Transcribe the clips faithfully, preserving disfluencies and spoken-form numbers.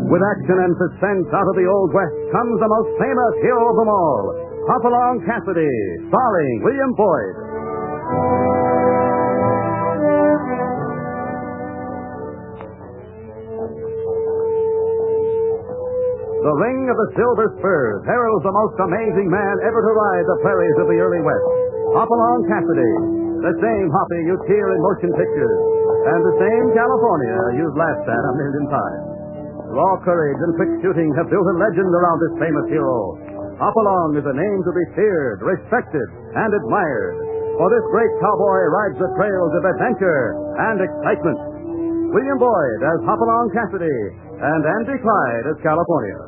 With action and suspense out of the Old West comes the most famous hero of them all, Hopalong Cassidy, starring William Boyd. The ring of the silver spurs heralds the most amazing man ever to ride the prairies of the early West, Hopalong Cassidy, the same Hoppy you'd hear in motion pictures, and the same California you've laughed at a million times. Raw courage and quick shooting have built a legend around this famous hero. Hopalong is a name to be feared, respected, and admired, for this great cowboy rides the trails of adventure and excitement. William Boyd as Hopalong Cassidy, and Andy Clyde as California.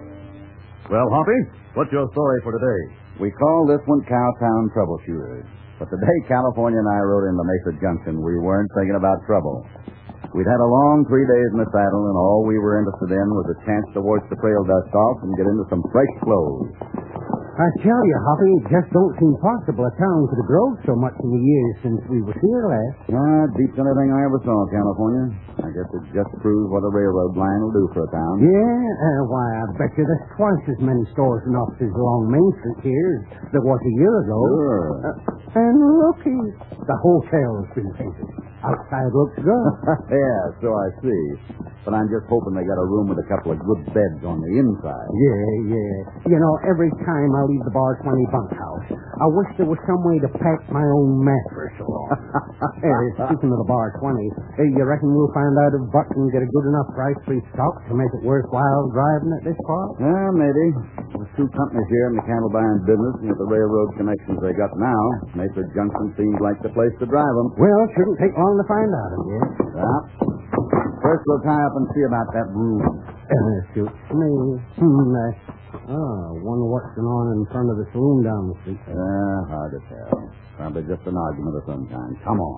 Well, Hoppy, what's your story for today? We call this one Cowtown Troubleshooters. But the day California and I rode into Mesa Junction, we weren't thinking about trouble. We'd had a long three days in the saddle, and all we were interested in was a chance to wash the trail dust off and get into some fresh clothes. I tell you, Hoppy, it just don't seem possible a town could have grown so much in the years since we were here last. Ah, beats anything I ever saw, California. I guess it just proves what a railroad line will do for a town. Yeah? Uh, why, I bet you there's twice as many stores and offices along Main Street here as there was a year ago. Sure. Uh, and looky, the hotel's been painted. Outside looks good. Yeah, so I see. But I'm just hoping they got a room with a couple of good beds on the inside. Yeah, yeah. You know, every time I leave the Bar twenty bunkhouse, I wish there was some way to pack my own mattress along. Hey, speaking of the Bar twenty, hey, you reckon we'll find out if Buck can get a good enough price for his stock to make it worthwhile driving it this far? Yeah, maybe. There's two companies here in the cattle buying business, and with the railroad connections they got now, Mesa Junction seems like the place to drive them. Well, it shouldn't take long to find out, I guess. Yeah. First, we'll tie up and see about that room. Uh, suits me. Hmm, uh, oh, wonder what's going on in front of the saloon down the street. Uh, hard to tell. Probably just an argument of some kind. Come on.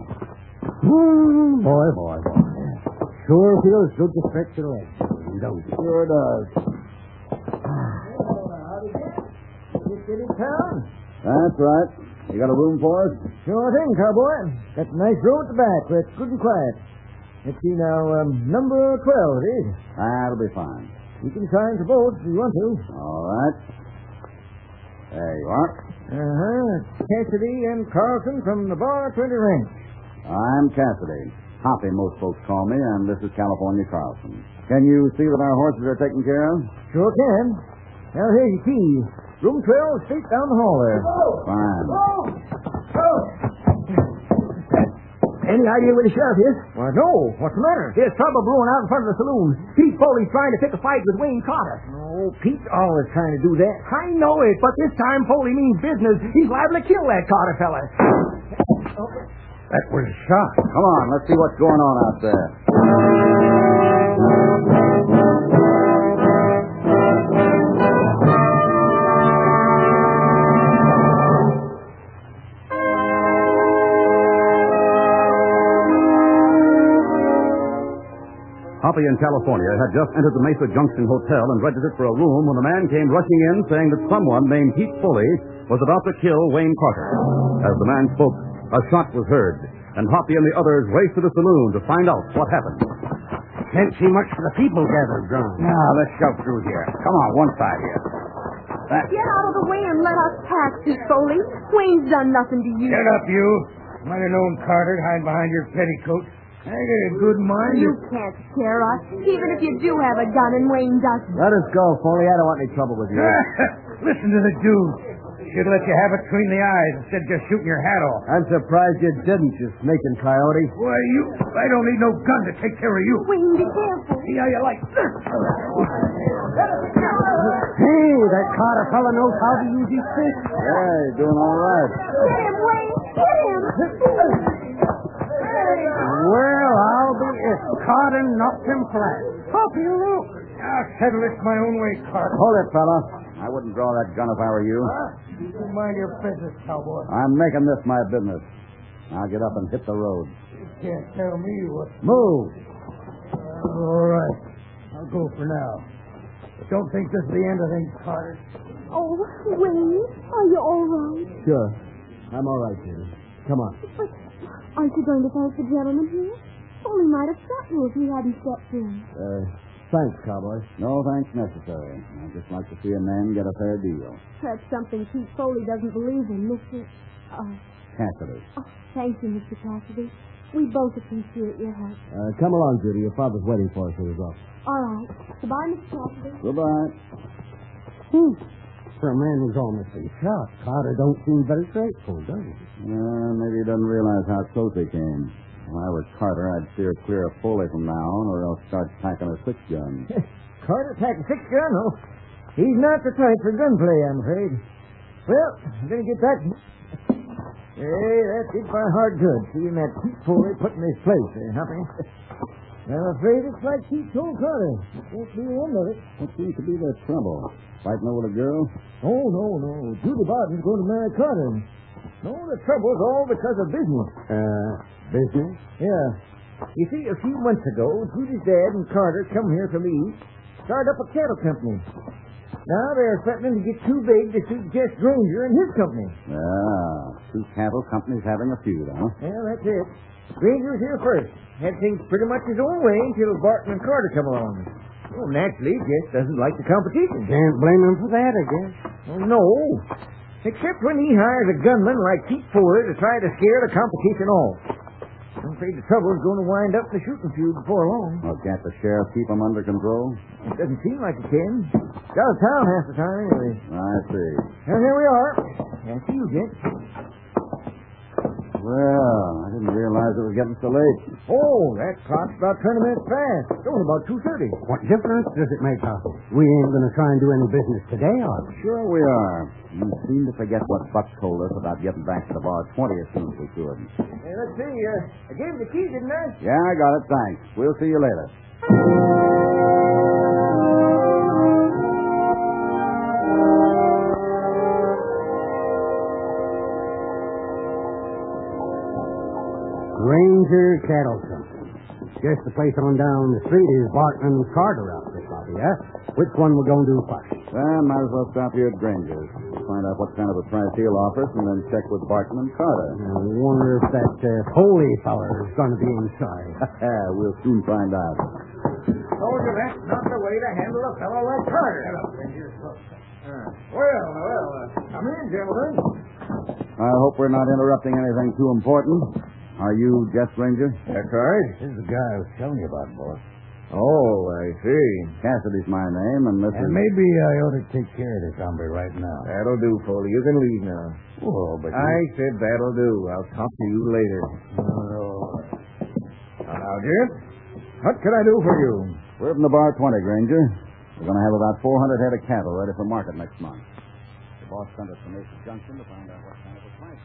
Hmm, boy, boy, boy. Sure feels good to stretch your legs, don't it? Sure does. You get in town? That's right. You got a room for us? Sure thing, cowboy. Got a nice room at the back where it's good and quiet. Let's see now, um, number twelve, it is. That'll be fine. You can sign for both if you want to. All right. There you are. Uh-huh. Cassidy and Carlson from the Bar twenty Ranch. I'm Cassidy. Hoppy, most folks call me, and this is California Carlson. Can you see that our horses are taken care of? Sure can. Now, here's your key. Room twelve, straight down the hall there. Fine. Any idea where the sheriff is? Why, no. What's the matter? There's trouble brewing out in front of the saloon. Pete Foley's trying to pick a fight with Wayne Carter. Oh, Pete's always trying to do that. I know it, but this time Foley means business. He's liable to kill that Carter fella. That was a shot. Come on, let's see what's going on out there. Hoppy in California had just entered the Mesa Junction Hotel and registered for a room when a man came rushing in saying that someone named Pete Foley was about to kill Wayne Carter. As the man spoke, a shot was heard, and Hoppy and the others raced to the saloon to find out what happened. Can't see much for the people gathered around. Now, let's shove through here. Come on, one side here. That. Get out of the way and let us pass, Pete Foley. Wayne's done nothing to you. Get up, you. Might have known Carter hide behind your petticoat. I got a good mind. You can't scare us, even if you do have a gun and Wayne doesn't. Let us go, Foley. I don't want any trouble with you. Listen to the dude. Should let you have it between the eyes instead of just shooting your hat off. I'm surprised you didn't, you snaking coyote. Why, you... I don't need no gun to take care of you. Wayne, be careful. See how you like this. Hey, that Carter fella knows how to use his fist. Yeah, he's doing all right. Get him, Wayne. Get him. Well, I'll be if Carter knocked him flat. Hoppy, look. I'll settle this my own way, Carter. Hold it, fella. I wouldn't draw that gun if I were you. Huh? You can mind your business, cowboy. I'm making this my business. Now get up and hit the road. You can't tell me what... Move. Uh, all right. I'll go for now. But don't think this is the end of things, Carter. Oh, Wayne, are you all right? Sure. I'm all right, Jenny. Come on. But aren't you going to thank the gentleman here? Foley might have shot you if he hadn't stepped in. Uh, thanks, cowboy. No thanks necessary. I'd just like to see a man get a fair deal. That's something Pete Foley doesn't believe in, Mister Uh, Cassidy. oh, thank you, Mister Cassidy. We both appreciate your help. Uh, come along, Judy. Your father's waiting for us at his office. All right. Goodbye, Mister Cassidy. Goodbye. Hmm. For a man who's almost been shot, Carter don't seem very grateful, does he? Uh, maybe he doesn't realize how close he came. If I were Carter, I'd steer clear of Foley from now on, or else start packing a six gun. Carter packing six gun? Oh, he's not the type for gunplay, I'm afraid. Well, I'm going to get back. Hey, that did my heart good, seeing that Pete Foley put in his place there, Humphrey. I'm afraid it's like Pete told Carter. Won't be the end of it. What seems to be the trouble? Fighting over the girl? Oh, no, no. Judy Barton's going to marry Carter. No, the trouble's all because of business. Uh, business? Yeah. You see, a few months ago, Judy's dad and Carter come here from the east, started up a cattle company. Now they're threatening to get too big to suit Jess Granger and his company. Ah, two cattle companies having a feud, huh? Yeah, that's it. Granger was here first. Had things pretty much his own way until Barton and Carter come along. Well, naturally, Jess doesn't like the competition. Can't blame him for that, I guess. Well, no. Except when he hires a gunman like Pete Foley to try to scare the competition off. I'm afraid the trouble's going to wind up the shooting feud before long. Well, can't the sheriff keep them under control? It doesn't seem like it can. He's out of town half the time anyway. I see. Well, here we are. And see you, Gent. Well, I didn't realize it was getting so late. Oh, that clock's about twenty minutes past. It's only about two thirty. What difference does it make, Huff? We ain't going to try and do any business today, are we? Sure we are. You seem to forget what Buck told us about getting back to the bar twenty as soon as we could. Hey, let's see. Uh, I gave him the key, didn't I? Yeah, I got it. Thanks. We'll see you later. Granger Cattle Company. Just the place on down the street is Barton and Carter outfit, Bobby, yeah? Which one we're going to do first? Well, might as well stop here at Granger's. Find out what kind of a price he'll offer us, and then check with Barton and Carter. I wonder if that uh, Foley feller is going to be inside. We'll soon find out. Told you that's not the way to handle a fellow like Carter. Uh, well, well, uh, come in, gentlemen. I hope we're not interrupting anything too important. Are you Jess Granger? That's right. This is the guy I was telling you about, boss. Oh, I see. Cassidy's my name, and this And is... maybe I ought to take care of this hombre right now. That'll do, Foley. You can leave now. Oh, but I said that'll do. I'll talk to you later. Oh, Now, Jim, what can I do for you? We're from the bar twenty, Granger. We're going to have about four hundred head of cattle ready for market next month. The boss sent us to Mesa Junction to find out what kind of a price.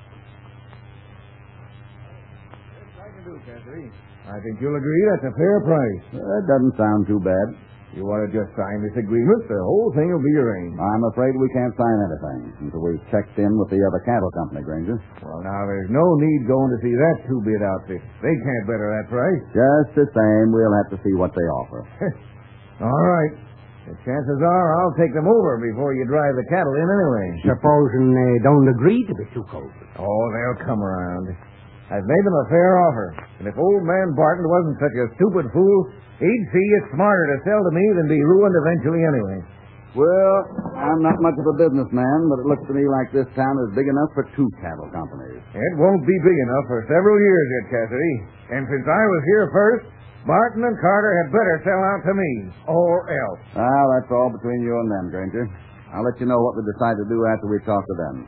I can do, Cassidy. I think you'll agree that's a fair price. That doesn't sound too bad. You want to just sign this agreement, the whole thing will be arranged. I'm afraid we can't sign anything until we've checked in with the other cattle company, Granger. Well, now, there's no need going to see that two-bit outfit. They can't better that price. Just the same, we'll have to see what they offer. All right. The chances are I'll take them over before you drive the cattle in anyway. Supposing they don't agree to be too cold. Oh, they'll come around. I've made them a fair offer. And if old man Barton wasn't such a stupid fool, he'd see it's smarter to sell to me than be ruined eventually anyway. Well, I'm not much of a businessman, but it looks to me like this town is big enough for two cattle companies. It won't be big enough for several years yet, Cassidy. And since I was here first, Barton and Carter had better sell out to me, or else. Well, that's all between you and them, Granger. I'll let you know what we decide to do after we talk to them.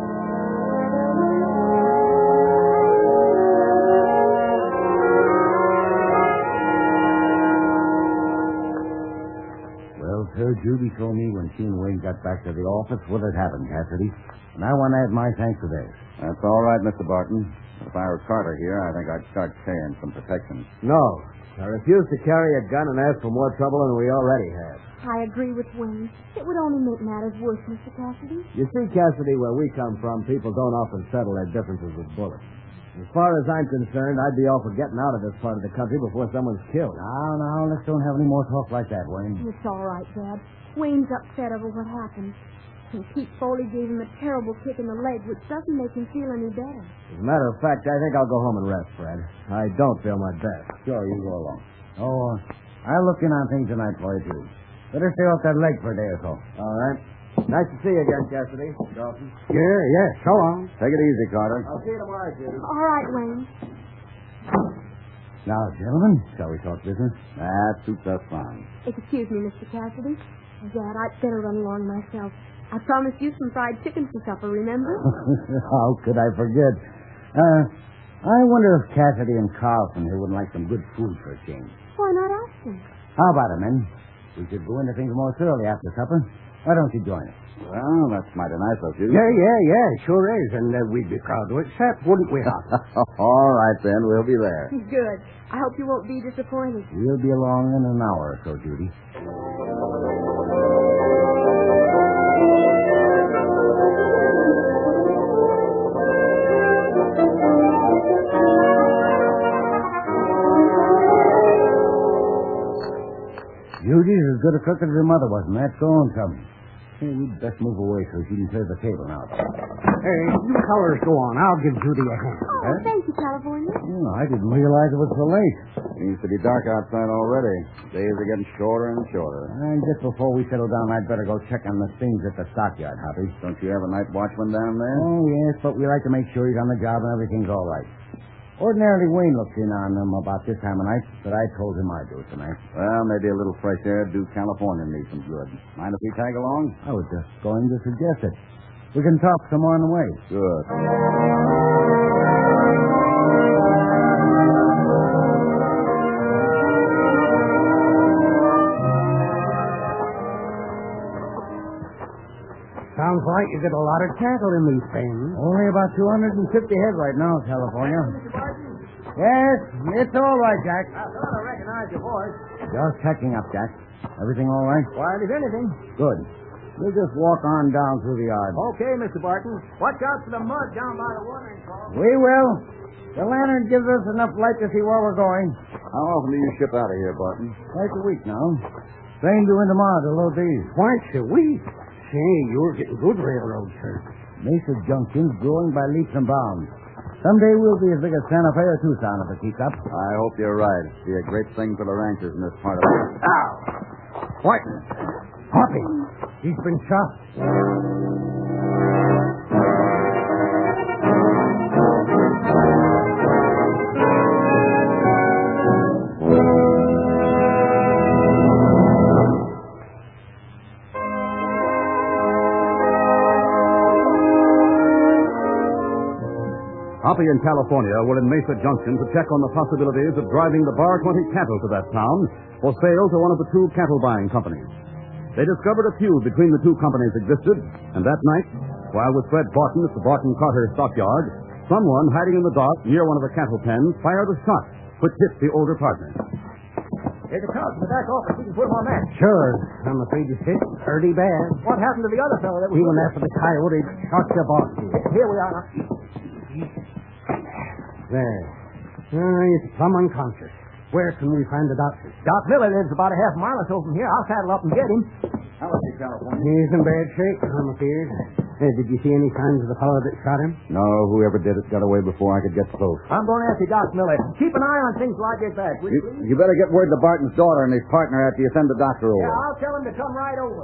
well, Sir Judy told me when she and Wayne got back to the office what had happened, Cassidy. And I want to add my thanks to this. That's all right, Mister Barton. If I were Carter here, I think I'd start carrying some protection. No. I refuse to carry a gun and ask for more trouble than we already have. I agree with Wayne. It would only make matters worse, Mister Cassidy. You see, Cassidy, where we come from, people don't often settle their differences with bullets. As far as I'm concerned, I'd be all for getting out of this part of the country before someone's killed. Now, now, let's don't have any more talk like that, Wayne. It's all right, Dad. Wayne's upset over what happened. And Pete Foley gave him a terrible kick in the leg, which doesn't make him feel any better. As a matter of fact, I think I'll go home and rest, Fred. I don't feel my best. Sure, you go along. Oh, I'll look in on things tonight for you, too. Better stay off that leg for a day or so. All right. Nice to see you again, Cassidy. Dawson. Yeah, yeah, so long. Take it easy, Carter. I'll see you tomorrow, Judy. All right, Wayne. Now, gentlemen, shall we talk business? That suits us fine. Excuse me, Mister Cassidy. Dad, I'd better run along myself. I promised you some fried chicken for supper, remember? How could I forget? Uh, I wonder if Cassidy and Carlson here wouldn't like some good food for a change. Why not ask them? How about it, men? We should go into things more thoroughly after supper. Why don't you join us? Well, that's mighty nice of you. Yeah, yeah, yeah, sure is. And uh, we'd be proud to accept, wouldn't we, Hop? All right, then. We'll be there. Good. I hope you won't be disappointed. We'll be along in an hour or so, Judy. Judy's as good a cook as her mother was, and that's going something. Hey, we'd best move away so she can clear the table now. Hey, you fellas go on. I'll give Judy a hand. Oh, Huh? thank you, California. Oh, I didn't realize it was so late. Seems to be dark outside already. Days are getting shorter and shorter. And just before we settle down, I'd better go check on the things at the stockyard, Hoppy. Don't you have a night watchman down there? Oh, yes, but we like to make sure he's on the job and everything's all right. Ordinarily, Wayne looks in on them about this time of night, but I told him I'd do it tonight. Well, maybe a little fresh air do California need some good. Mind if we tag along? I was just going to suggest it. We can talk some more on the way. Good. Sounds like you get a lot of cattle in these things. Only about two hundred fifty head right now, California. Yes, it's all right, Jack. I thought I recognized your voice. Just checking up, Jack. Everything all right? Quiet as anything. Good. We'll just walk on down through the yard. Okay, Mister Barton. Watch out for the mud down by the watering trough. We will. The lantern gives us enough light to see where we're going. How often do you ship out of here, Barton? Twice a week now. Same doing tomorrow to load these. Twice a week. Say, you're getting good railroad service. Mesa Junction's growing by leaps and bounds. Someday we'll be as big as Santa Fe or Tucson if it keeps up. I hope you're right. It'd be a great thing for the ranchers in this part of the... Ow! What? Hoppy. He's been shot. Hoppy and California were in Mesa Junction to check on the possibilities of driving the Bar twenty cattle to that town for sale to one of the two cattle buying companies. They discovered a feud between the two companies existed, and that night, while with Fred Barton at the Barton Carter stockyard, someone hiding in the dark near one of the cattle pens fired a shot which hit the older partner. Here's a crowd in the back office. We can put him on that. Sure. I'm afraid he's hit pretty bad. What happened to the other fellow that was... He went after the coyote. He shot the boss. Here we are now. There. Uh, he's plumb unconscious. Where can we find the doctor? Doc Miller lives about a half mile or so from here. I'll saddle up and get him. How is he, California? He's in bad shape, I'm afraid. Uh, did you see any signs of the fellow that shot him? No, whoever did it got away before I could get close. I'm going to ask you, Doc Miller. Keep an eye on things till I get back, will you, please? You, you better get word to Barton's daughter and his partner after you send the doctor over. Yeah, I'll tell him to come right over.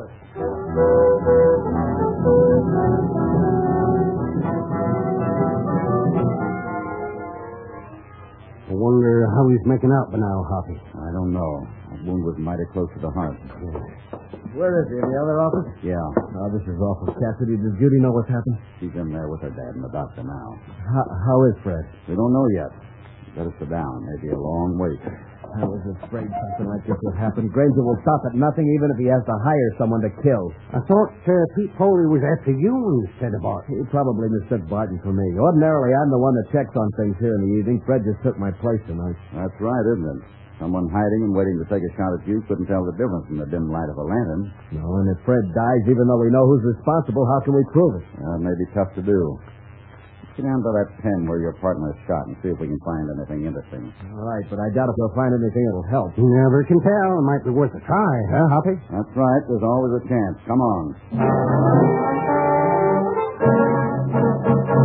I wonder how he's making out by now, Hoppy. I don't know. That wound was mighty close to the heart. Where is he? In the other office? Yeah. Oh, this is awful. Cassidy, does Judy know what's happened? She's in there with her dad and the doctor now. How, how is Fred? We don't know yet. Better sit down. Maybe a long wait. I was afraid something like this would happen. Granger will stop at nothing, even if he has to hire someone to kill. I thought uh, Pete Foley was after you instead of Barton. He probably mistook Barton for me. Ordinarily, I'm the one that checks on things here in the evening. Fred just took my place tonight. That's right, isn't it? Someone hiding and waiting to take a shot at you couldn't tell the difference in the dim light of a lantern. No, and if Fred dies, even though we know who's responsible, how can we prove it? Uh, it may be tough to do. Get down to that pen where your partner is shot and see if we can find anything interesting. All right, but I doubt if we'll find anything that'll help. You never can tell. It might be worth a try, huh, Hoppy? That's right. There's always a chance. Come on.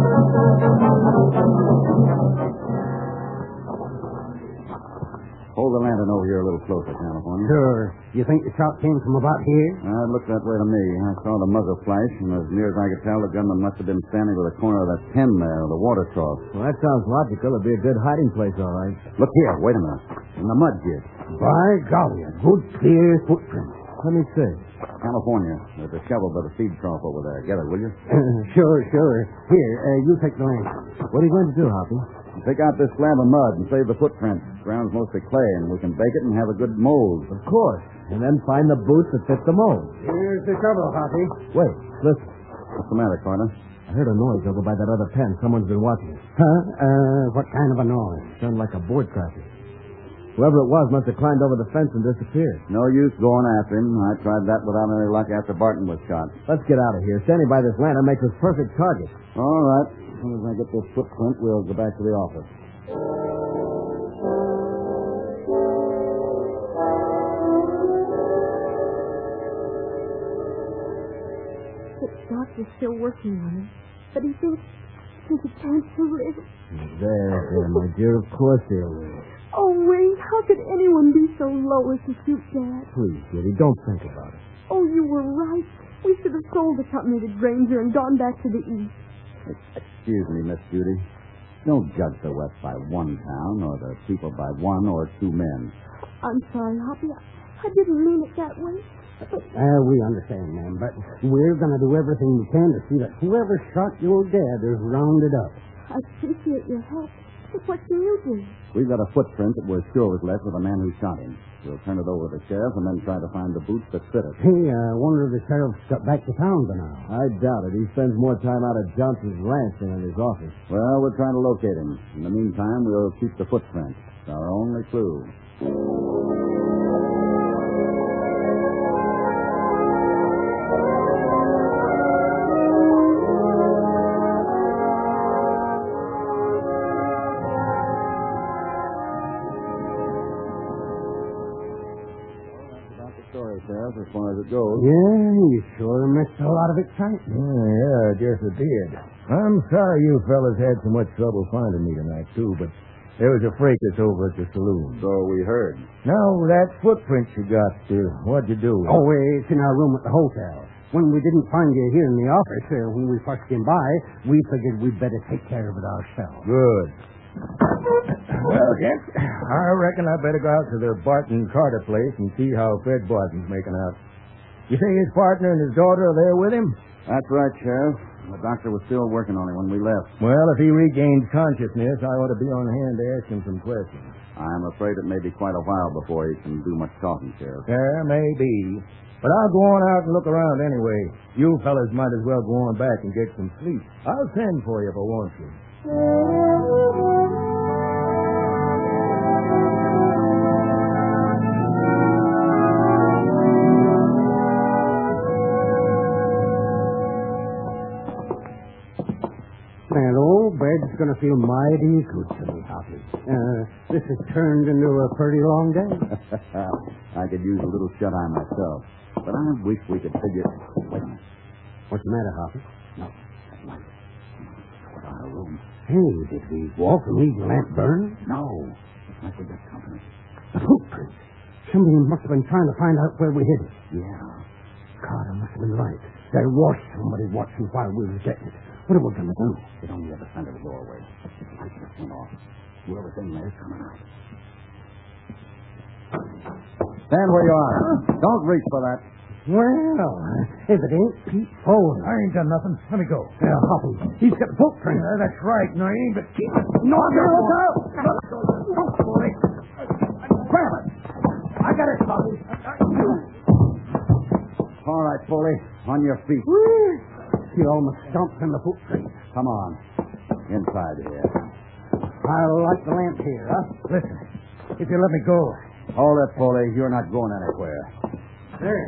Hold Hold the lantern over here a little closer, California. Sure. You think the shot came from about here? Uh, it looked that way to me. I saw the muzzle flash, and as near as I could tell, the gunman must have been standing with the corner of that pen there, the water trough. Well, that sounds logical. It'd be a good hiding place, all right. Look here. Wait a minute. In the mud here. By golly, a good clear footprint. Let me see. California. There's a shovel by the feed trough over there. Get it, will you? Sure, sure. Here, uh, you take the lantern. What are you going to do, Hoppy? Take out this slab of mud and save the footprint. Ground's mostly clay, and we can bake it and have a good mold. Of course. And then find the boots that fit the mold. Here's the shovel, Hoppy. Wait, listen. What's the matter, Carter? I heard a noise over by that other pen. Someone's been watching us. Huh? Uh, what kind of a noise? Sounded like a board crasher. Whoever it was must have climbed over the fence and disappeared. No use going after him. I tried that without any luck after Barton was shot. Let's get out of here. Standing by this lantern makes us perfect targets. All right. As soon as I get this footprint, we'll go back to the office. The doctor's still working on him, but he thinks, thinks he can't live. There, there, my dear. Of course he'll live. Oh, Wayne, how could anyone be so low as to shoot Dad? Please, Judy, don't think about it. Oh, you were right. We should have sold the company to Granger and gone back to the east. Excuse me, Miss Judy. Don't judge the West by one town or the people by one or two men. I'm sorry, Hoppy. I, I didn't mean it that way. But Uh, we understand, ma'am, but we're going to do everything we can to see that whoever shot your dad is rounded up. I appreciate your help. But what can you do? We've got a footprint that we're sure was left with the man who shot him. We'll turn it over to the sheriff and then try to find the boots that fit it. Hey, I wonder if the sheriff's got back to town by now. I doubt it. He spends more time out at Johnson's ranch than in his office. Well, we're trying to locate him. In the meantime, we'll keep the footprint. It's our only clue. As far as it goes. Yeah, you sure missed a lot of excitement. Yeah, yeah, I guess it did. I'm sorry you fellas had so much trouble finding me tonight, too, but there was a fracas over at the saloon. So we heard. Now, that footprint you got, uh, what'd you do? Oh, it's in our room at the hotel. When we didn't find you here in the office, uh, when we first came by, we figured we'd better take care of it ourselves. Good. Well, gents, I reckon I better go out to the Barton Carter place and see how Fred Barton's making out. You say his partner and his daughter are there with him? That's right, Sheriff. The doctor was still working on him when we left. Well, if he regains consciousness, I ought to be on hand to ask him some questions. I'm afraid it may be quite a while before he can do much talking, Sheriff. There may be. But I'll go on out and look around anyway. You fellas might as well go on back and get some sleep. I'll send for you if I want you. That old bed's going to feel mighty good to me, Hoppy. Uh, this has turned into a pretty long day. I could use a little shut-eye myself. But I wish we could figure... Wait a minute. What's the matter, Hoppy? No, that light. Toward our room. Hey, did we walk and leave the lamp burning? No. It's like we got company. The footprints. Somebody must have been trying to find out where we hid it. Yeah. Carter must have been right. There was somebody watching while we were getting it. What are we going to do? Sit on the other side of the doorway. The light just went off. Whoever's in there's coming out. Stand where you are. Don't reach for that. Well, if it ain't Pete Foley. I ain't done nothing. Let me go. Yeah, Hoppy. He's got a footprint. Yeah, that's right. No, I ain't, but keep it. No, look out! Grab it. I got it, Bobby. All right, Foley. On your feet. He almost stomped in the footprint. Come on. Inside here. I'll light the lamp here, huh? Listen, if you let me go. Hold it, Foley. You're not going anywhere. There.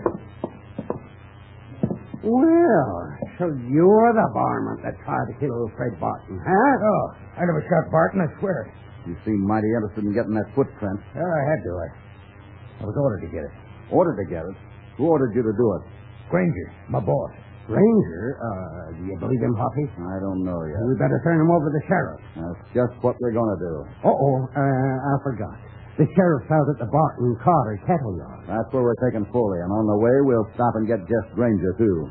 Well, so you're the varmint that tried to kill Fred Barton, huh? Oh, I never shot Barton, I swear. You seem mighty interested in getting that footprint. Yeah, I had to. I, I was ordered to get it. Ordered to get it? Who ordered you to do it? Granger, my boss. Ranger? Uh, do you believe him, Hoppy? I don't know yet. We better turn him over to the sheriff. That's just what we're going to do. Uh-oh, uh, I forgot. The sheriff's out at the Barton Carter cattle yard. That's where we're taking Foley, and on the way we'll stop and get Jess Granger, too.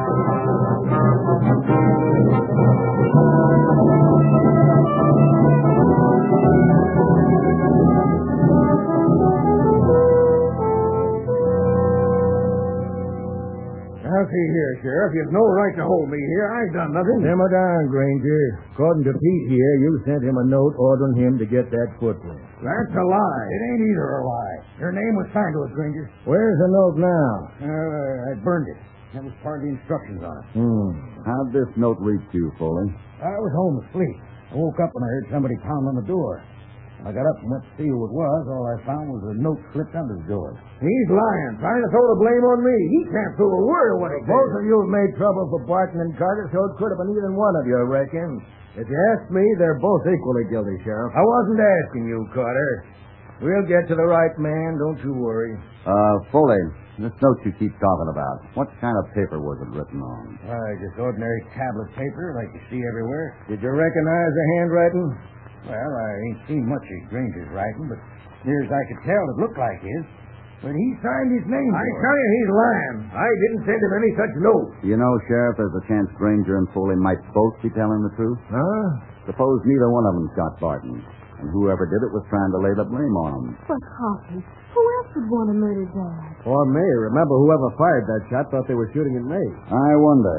Now, see here, Sheriff. You've no right to hold me here. I've done nothing. Simmer down, Granger. According to Pete here, you sent him a note ordering him to get that footprint. That's a lie. It ain't either a lie. Your name was signed to it, Granger. Where's the note now? Uh, I burned it. That was part of the instructions on it. Hmm. How'd this note reach you, Foley? I was home asleep. I woke up and I heard somebody pound on the door. I got up and went to see who it was. All I found was a note slipped under the door. He's lying, trying to throw the blame on me. He can't prove a word of what he Both did. of you have made trouble for Barton and Carter, so it could have been either one of you, I reckon. If you ask me, they're both equally guilty, Sheriff. I wasn't asking you, Carter. We'll get to the right man, don't you worry. Uh, Foley, this note you keep talking about, what kind of paper was it written on? Uh, just ordinary tablet paper like you see everywhere. Did you recognize the handwriting? Well, I ain't seen much of Granger's writing, but near as I could tell, it looked like his. But he signed his name I to it. tell you, he's lying. I didn't send him any such note. You know, Sheriff, there's a chance Granger and Foley might both be telling the truth. Huh? Suppose neither one of them shot Barton, and whoever did it was trying to lay the blame on him. But, Hoppy, who else would want to murder Dad? Or me. Remember, whoever fired that shot thought they were shooting at me. I wonder.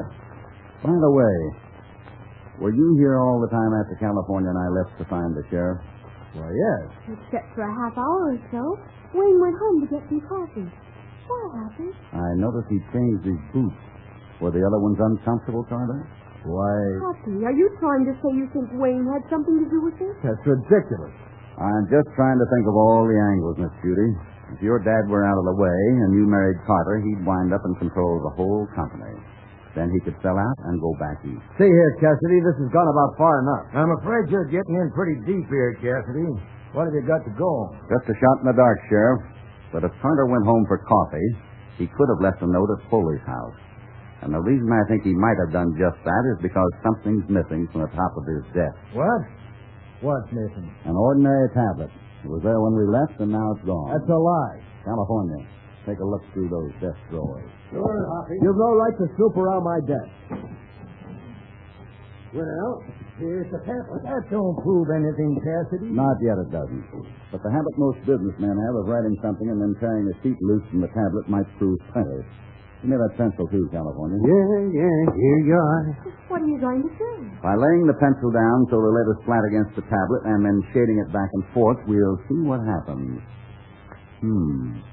By the way, were you here all the time after California and I left to find the sheriff? Well, yes. Except for a half hour or so. Wayne went home to get some coffee. Why, Hoppy? I noticed he changed his boots. Were the other ones uncomfortable, Carter? Why, Hoppy, are you trying to say you think Wayne had something to do with this? that's ridiculous. I'm just trying to think of all the angles, Miss Judy. If your dad were out of the way and you married Carter, he'd wind up in control of the whole company. Then he could sell out and go back east. See here, Cassidy, this has gone about far enough. I'm afraid you're getting in pretty deep here, Cassidy. What have you got to go? Just a shot in the dark, Sheriff. But if Carter went home for coffee, he could have left a note at Foley's house. And the reason I think he might have done just that is because something's missing from the top of his desk. What? What's missing? An ordinary tablet. It was there when we left, and now it's gone. That's a lie. California. Take a look through those desk drawers. Sure, Hoppy. You've no right to snoop around my desk. Well, here's the tablet. That don't prove anything, Cassidy. Not yet, it doesn't. But the habit most businessmen have of writing something and then tearing the sheet loose from the tablet might prove plenty. Give me that pencil, too, California. Yeah, yeah, here you are. What are you going to do? By laying the pencil down so the lead is flat against the tablet and then shading it back and forth, we'll see what happens. Hmm.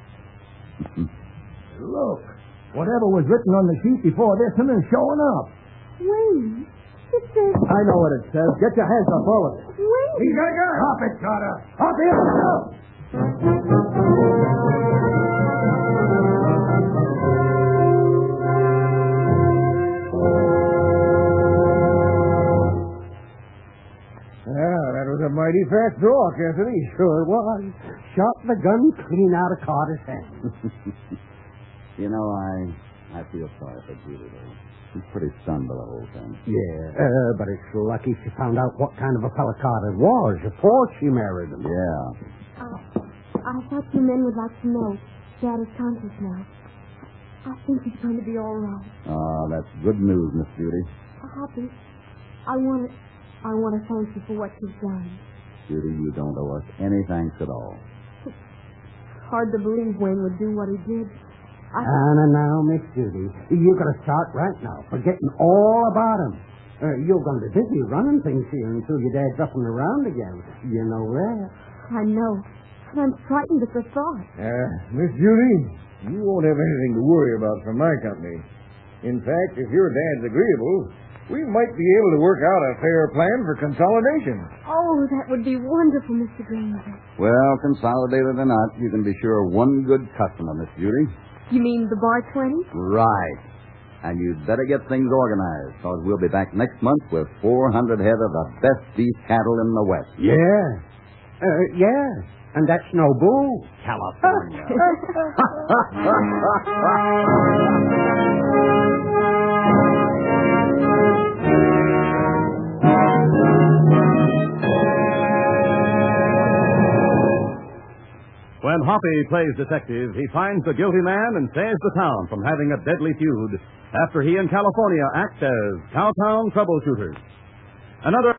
Look, whatever was written on the sheet before this one is showing up. Wayne, it says I know what it says. Get your hands off all of it. Wayne. He's got a gun. Hop it, Carter. Hop it. Yeah, that was a mighty fast draw, Cassidy. Sure was. Shot the gun clean out of Carter's hand. You know, I I feel sorry for Judy, though. She's pretty stunned by the whole thing. Yeah, uh, but it's lucky she found out what kind of a fella Carter was before she married him. Yeah. Uh, I thought you men would like to know. Dad is conscious now. I think he's going to be all right. Oh, that's good news, Miss Judy. Hoppy, I want to, I want to thank you for what you've done. Judy, you don't owe us any thanks at all. Hard to believe Wayne would do what he did. I And now, Miss Judy, you got to start right now, forgetting all about him. Uh, you're going to be busy running things here until your dad's up and around again. You know that. I know. And I'm frightened at the thought. Uh, Miss Judy, you won't have anything to worry about from my company. In fact, if your dad's agreeable, we might be able to work out a fair plan for consolidation. Oh, that would be wonderful, Mister Granger. Well, consolidated or not, you can be sure of one good customer, Miss Judy. You mean the Bar twenty? Right. And you'd better get things organized, because we'll be back next month with four hundred head of the best beef cattle in the West. Yeah. Uh, yeah. And that's no bull. California. Hoppy plays detective, he finds the guilty man and saves the town from having a deadly feud after he and California act as Cowtown troubleshooters. Another